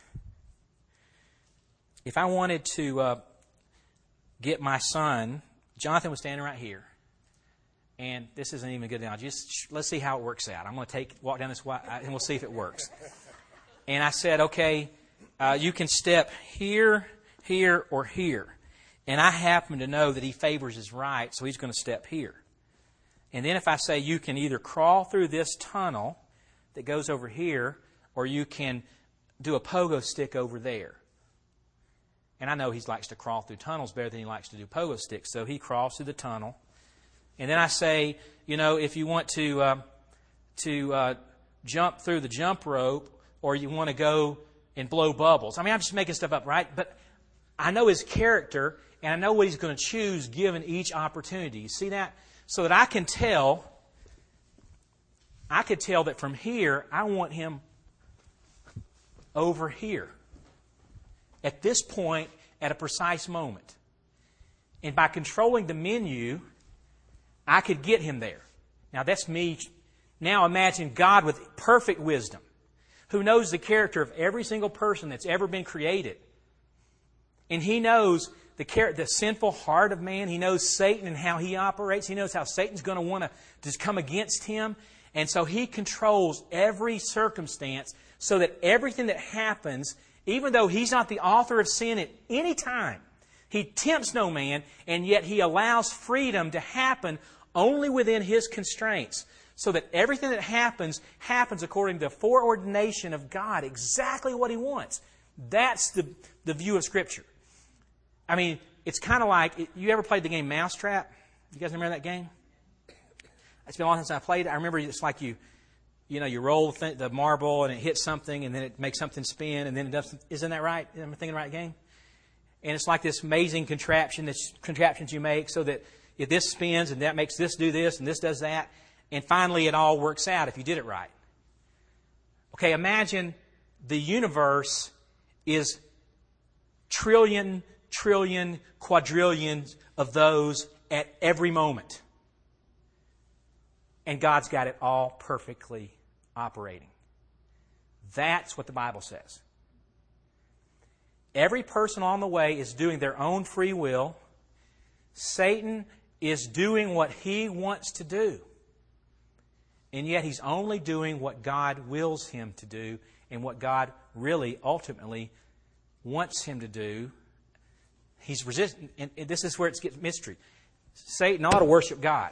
to get my son, Jonathan was standing right here, and this isn't even a good analogy. Let's see how it works out. I'm going to walk down this way, and we'll see if it works. And I said, okay, you can step here, here, or here. And I happen to know that he favors his right, so he's going to step here. And then if I say you can either crawl through this tunnel that goes over here, or you can do a pogo stick over there. And I know he likes to crawl through tunnels better than he likes to do pogo sticks, so he crawls through the tunnel. And then I say, if you want to jump through the jump rope, or you want to go and blow bubbles. I mean, I'm just making stuff up, right? But I know his character, and I know what he's going to choose given each opportunity. You see that? So that I could tell that from here, I want him over here. At this point, at a precise moment. And by controlling the menu, I could get him there. Now that's me. Now imagine God with perfect wisdom, who knows the character of every single person that's ever been created. And He knows the sinful heart of man. He knows Satan and how he operates. He knows how Satan's going to want to just come against him. And so He controls every circumstance so that everything that happens, even though He's not the author of sin at any time, He tempts no man, and yet He allows freedom to happen only within His constraints. So that everything that happens according to the foreordination of God, exactly what He wants. That's the view of Scripture. I mean, it's kind of like, you ever played the game Mousetrap? You guys remember that game? It's been a long time since I played it. I remember it's like you roll the marble and it hits something and then it makes something spin and then it does. Isn't that right? Am I thinking the right game? And it's like this amazing contraptions you make so that if this spins and that makes this do this and this does that, and finally it all works out if you did it right. Okay, imagine the universe is trillion, quadrillions of those at every moment. And God's got it all perfectly operating. That's what the Bible says. Every person on the way is doing their own free will. Satan is doing what he wants to do. And yet he's only doing what God wills him to do and what God really, ultimately, wants him to do. He's resisting, and this is where it gets mystery. Satan ought to worship God.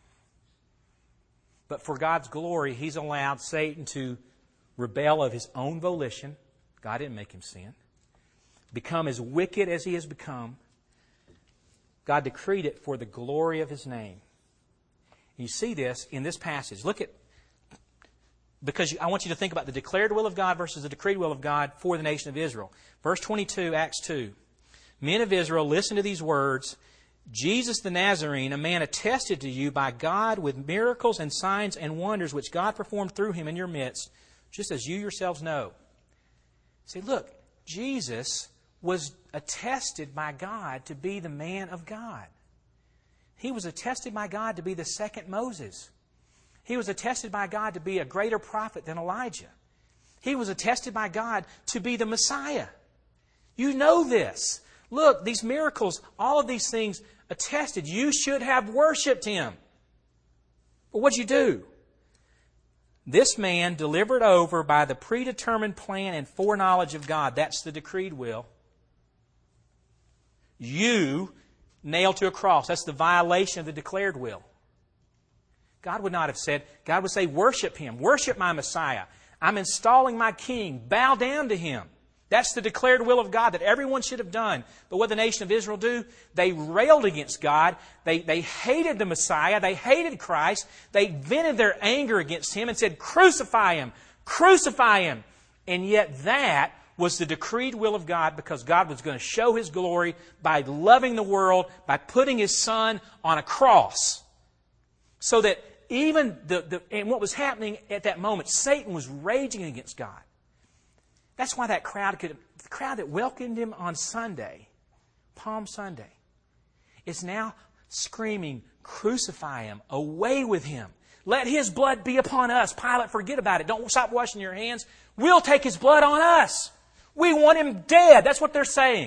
But for God's glory, He's allowed Satan to rebel of his own volition. God didn't make him sin. Become as wicked as he has become. God decreed it for the glory of His name. You see this in this passage. Because I want you to think about the declared will of God versus the decreed will of God for the nation of Israel. Verse 22, Acts 2. Men of Israel, listen to these words. Jesus the Nazarene, a man attested to you by God with miracles and signs and wonders which God performed through Him in your midst, just as you yourselves know. See, look, Jesus was attested by God to be the man of God. He was attested by God to be the second Moses. He was attested by God to be a greater prophet than Elijah. He was attested by God to be the Messiah. You know this. Look, these miracles, all of these things attested. You should have worshipped Him. But what'd you do? This man delivered over by the predetermined plan and foreknowledge of God. That's the decreed will. You nailed to a cross. That's the violation of the declared will. God would not have said, God would say, worship Him. Worship my Messiah. I'm installing my King. Bow down to Him. That's the declared will of God that everyone should have done. But what did the nation of Israel do? They railed against God. They hated the Messiah. They hated Christ. They vented their anger against Him and said, crucify Him. Crucify Him. And yet that was the decreed will of God, because God was going to show His glory by loving the world, by putting His Son on a cross. So that even and what was happening at that moment, Satan was raging against God. That's why that the crowd that welcomed Him on Sunday, Palm Sunday, is now screaming, crucify Him, away with Him. Let His blood be upon us. Pilate, forget about it. Don't stop washing your hands. We'll take His blood on us. We want Him dead. That's what they're saying.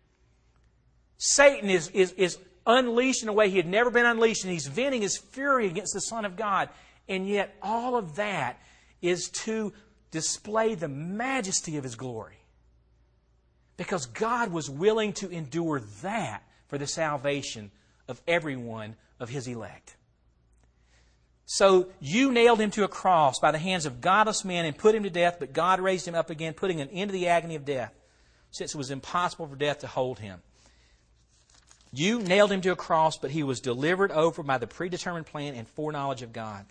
Satan is unleashed in a way he had never been unleashed, and he's venting his fury against the Son of God. And yet all of that is to display the majesty of His glory. Because God was willing to endure that for the salvation of everyone of His elect. So you nailed Him to a cross by the hands of godless men and put Him to death, but God raised Him up again, putting an end to the agony of death, since it was impossible for death to hold Him. You nailed Him to a cross, but He was delivered over by the predetermined plan and foreknowledge of God.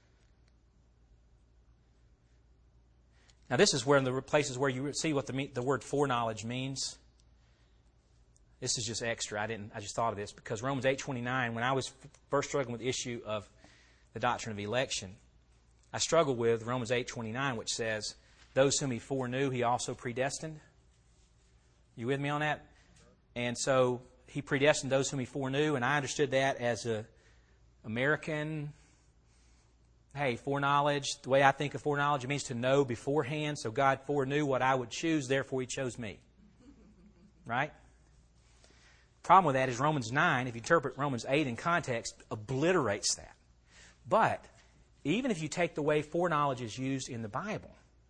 Now this is where in the places where you see what the word foreknowledge means. This is just extra. I just thought of this because Romans 8:29, when I was first struggling with the issue of the doctrine of election, I struggled with Romans 8:29, which says, those whom He foreknew, He also predestined. You with me on that? And so He predestined those whom He foreknew, and I understood that as a American, foreknowledge. The way I think of foreknowledge, it means to know beforehand. So God foreknew what I would choose, therefore He chose me. Right? Problem with that is Romans 9, if you interpret Romans 8 in context, obliterates that. But even if you take the way foreknowledge is used in the Bible,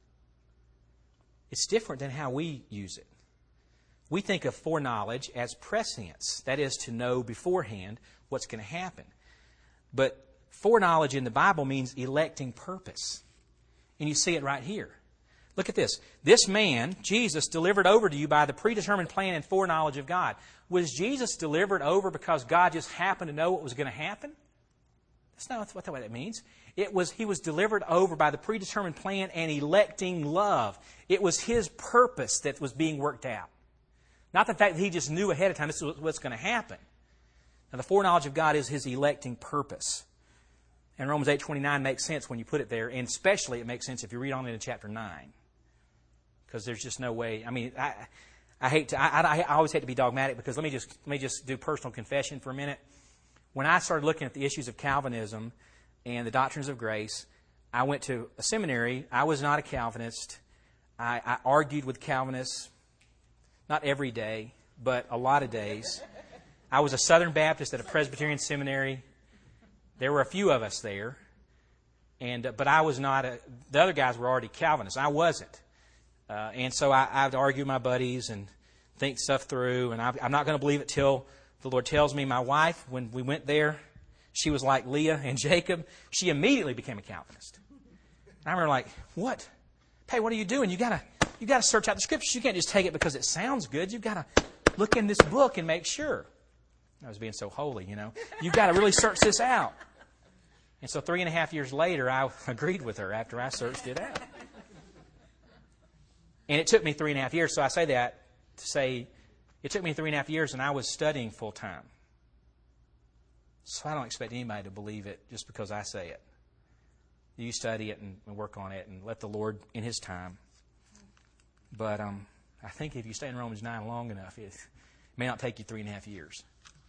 it's different than how we use it. We think of foreknowledge as prescience, that is, to know beforehand what's going to happen. But foreknowledge in the Bible means electing purpose. And you see it right here. Look at this. This man, Jesus, delivered over to you by the predetermined plan and foreknowledge of God. Was Jesus delivered over because God just happened to know what was going to happen? That's not what that means. He was delivered over by the predetermined plan and electing love. It was His purpose that was being worked out. Not the fact that He just knew ahead of time this is what's going to happen. Now, the foreknowledge of God is His electing purpose. And Romans 8:29 makes sense when you put it there, and especially it makes sense if you read on into chapter 9. Because there's just no way. I mean, I always hate to be dogmatic, because let me just do personal confession for a minute. When I started looking at the issues of Calvinism and the doctrines of grace, I went to a seminary. I was not a Calvinist. I argued with Calvinists, not every day, but a lot of days. I was a Southern Baptist at a Presbyterian seminary. There were a few of us there, but I was not. The other guys were already Calvinists. I wasn't, and so I would argue with my buddies and think stuff through. And I'm not going to believe it till the Lord tells me. My wife, when we went there, she was like Leah and Jacob. She immediately became a Calvinist. And I remember like, what? Hey, what are you doing? You gotta search out the Scriptures. You can't just take it because it sounds good. You've got to look in this book and make sure. I was being so holy, you know. You've got to really search this out. And so 3.5 years later, I agreed with her after I searched it out. And it took me 3.5 years. So I say that to say it took me 3.5 years, and I was studying full time. So I don't expect anybody to believe it just because I say it. You study it and work on it and let the Lord in His time. But I think if you stay in Romans 9 long enough, it may not take you 3.5 years.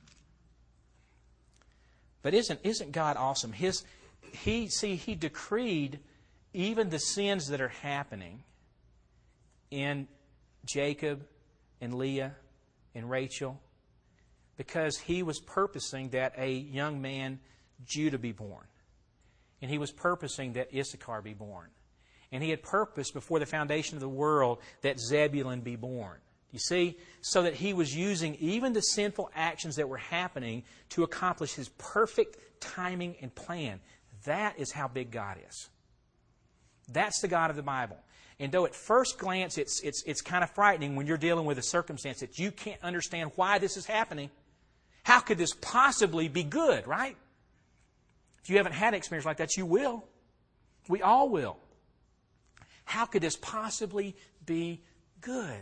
But isn't God awesome? He decreed even the sins that are happening in Jacob and Leah and Rachel, because He was purposing that a young man, Judah, be born. And He was purposing that Issachar be born. And He had purposed before the foundation of the world that Zebulun be born. You see? So that He was using even the sinful actions that were happening to accomplish His perfect timing and plan. That is how big God is. That's the God of the Bible. And though at first glance it's kind of frightening when you're dealing with a circumstance that you can't understand why this is happening, how could this possibly be good, right? If you haven't had an experience like that, you will. We all will. How could this possibly be good?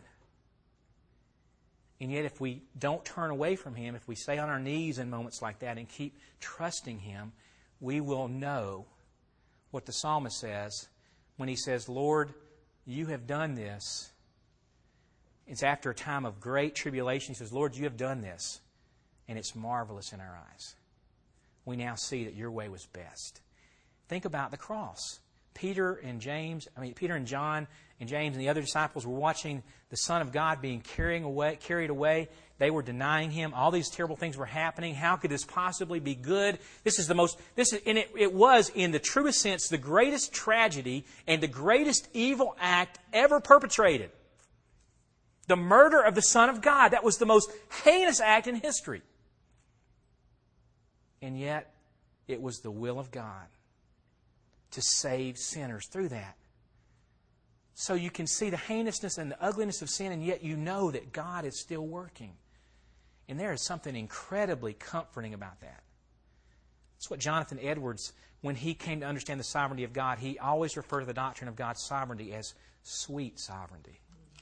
And yet if we don't turn away from Him, if we stay on our knees in moments like that and keep trusting Him, we will know what the psalmist says when he says, Lord, You have done this. It's after a time of great tribulation. He says, Lord, You have done this, and it's marvelous in our eyes. We now see that Your way was best. Think about the cross. Peter and John and James and the other disciples were watching the Son of God being carried away. They were denying Him. All these terrible things were happening. How could this possibly be good? It was, in the truest sense, the greatest tragedy and the greatest evil act ever perpetrated. The murder of the Son of God. That was the most heinous act in history. And yet, it was the will of God to save sinners through that. So you can see the heinousness and the ugliness of sin, and yet you know that God is still working. And there is something incredibly comforting about that. That's what Jonathan Edwards, when he came to understand the sovereignty of God, he always referred to the doctrine of God's sovereignty as sweet sovereignty.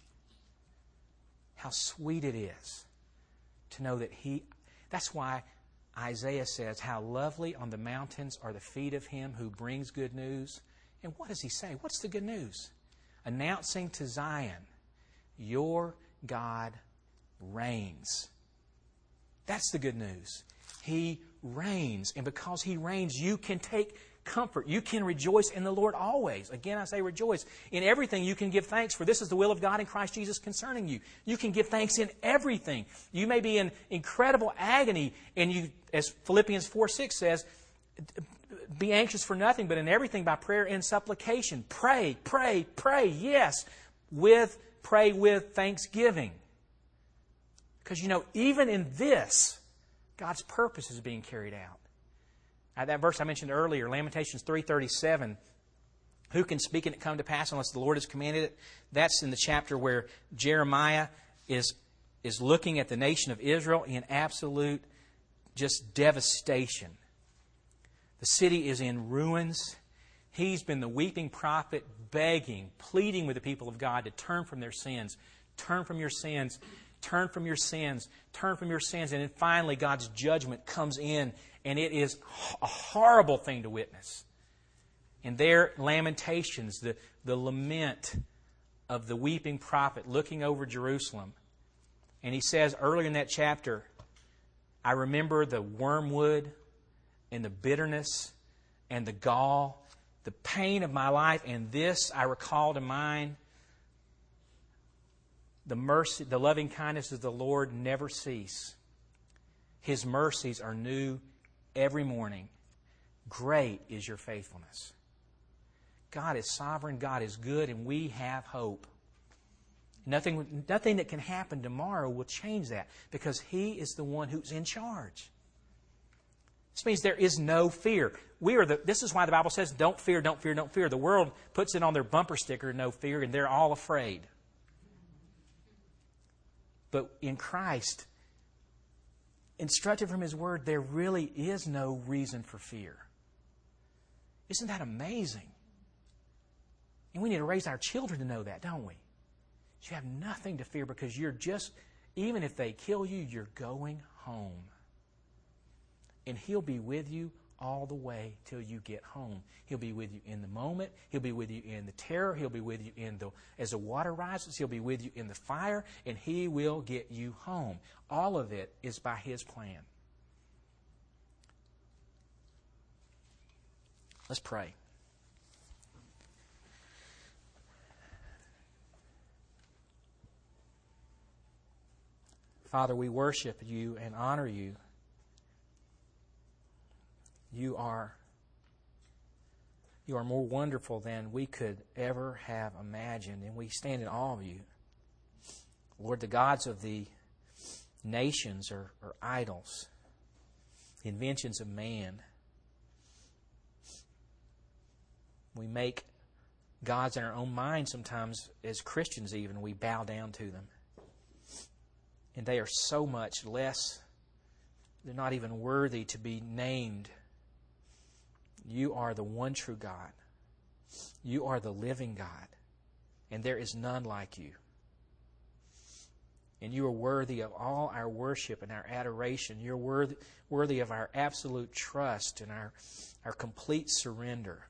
How sweet it is to know that that's why Isaiah says, how lovely on the mountains are the feet of Him who brings good news. And what does he say? What's the good news? Announcing to Zion, your God reigns. That's the good news. He reigns. And because He reigns, you can take comfort. You can rejoice in the Lord always. Again, I say rejoice. In everything you can give thanks, for this is the will of God in Christ Jesus concerning you. You can give thanks in everything. You may be in incredible agony, and you, as Philippians 4:6 says, be anxious for nothing, but in everything by prayer and supplication. Pray, pray, pray, yes. Pray with thanksgiving. Because even in this, God's purpose is being carried out. That verse I mentioned earlier, Lamentations 3:37, who can speak and it come to pass unless the Lord has commanded it? That's in the chapter where Jeremiah is looking at the nation of Israel in absolute just devastation. The city is in ruins. He's been the weeping prophet, begging, pleading with the people of God to turn from their sins. Turn from your sins. Turn from your sins. Turn from your sins. And then finally God's judgment comes in, and it is a horrible thing to witness. And their Lamentations, the lament of the weeping prophet looking over Jerusalem. And he says earlier in that chapter, I remember the wormwood and the bitterness and the gall, the pain of my life, and this I recall to mind. The mercy, the loving kindness of the Lord never cease. His mercies are new every morning. Great is your faithfulness. God is sovereign, God is good, and we have hope. Nothing that can happen tomorrow will change that, because He is the one who's in charge. This means there is no fear. This is why the Bible says, don't fear, don't fear, don't fear. The world puts it on their bumper sticker, no fear, and they're all afraid. But in Christ, instructed from His Word, there really is no reason for fear. Isn't that amazing? And we need to raise our children to know that, don't we? You have nothing to fear, because even if they kill you, you're going home. And He'll be with you all the way till you get home. He'll be with you in the moment. He'll be with you in the terror. He'll be with you as the water rises. He'll be with you in the fire. And He will get you home. All of it is by His plan. Let's pray. Father, we worship You and honor You. You are more wonderful than we could ever have imagined, and we stand in awe of You. Lord, the gods of the nations are idols, the inventions of man. We make gods in our own mind sometimes, as Christians even, we bow down to them. And they are so much less, they're not even worthy to be named. You are the one true God. You are the living God. And there is none like you. And you are worthy of all our worship and our adoration. You're worthy of our absolute trust and our complete surrender.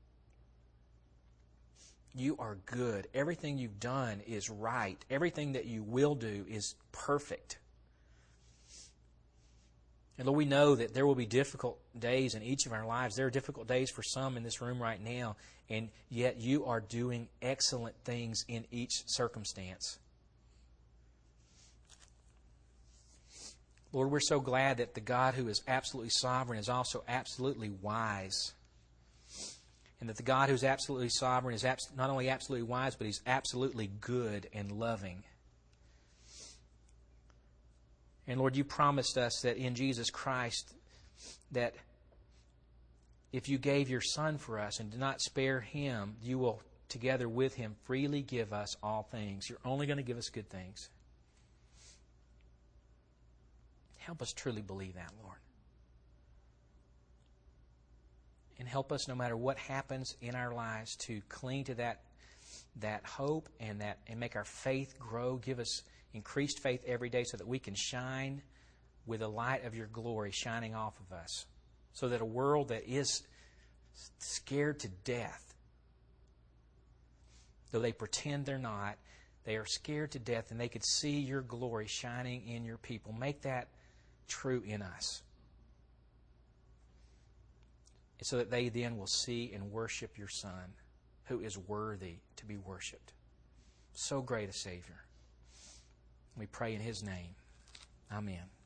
You are good. Everything you've done is right. Everything that you will do is perfect. And Lord, we know that there will be difficult days in each of our lives. There are difficult days for some in this room right now, and yet you are doing excellent things in each circumstance. Lord, we're so glad that the God who is absolutely sovereign is also absolutely wise. And that the God who's absolutely sovereign is not only absolutely wise, but He's absolutely good and loving. And Lord, you promised us that in Jesus Christ, that if you gave your Son for us and did not spare Him, you will, together with Him, freely give us all things. You're only going to give us good things. Help us truly believe that, Lord. And help us, no matter what happens in our lives, to cling to that hope and make our faith grow. Give us increased faith every day so that we can shine with the light of your glory shining off of us. So that a world that is scared to death, though they pretend they're not, they are scared to death, and they could see your glory shining in your people. Make that true in us, so that they then will see and worship your Son, who is worthy to be worshipped. So great a Savior. We pray in His name. Amen.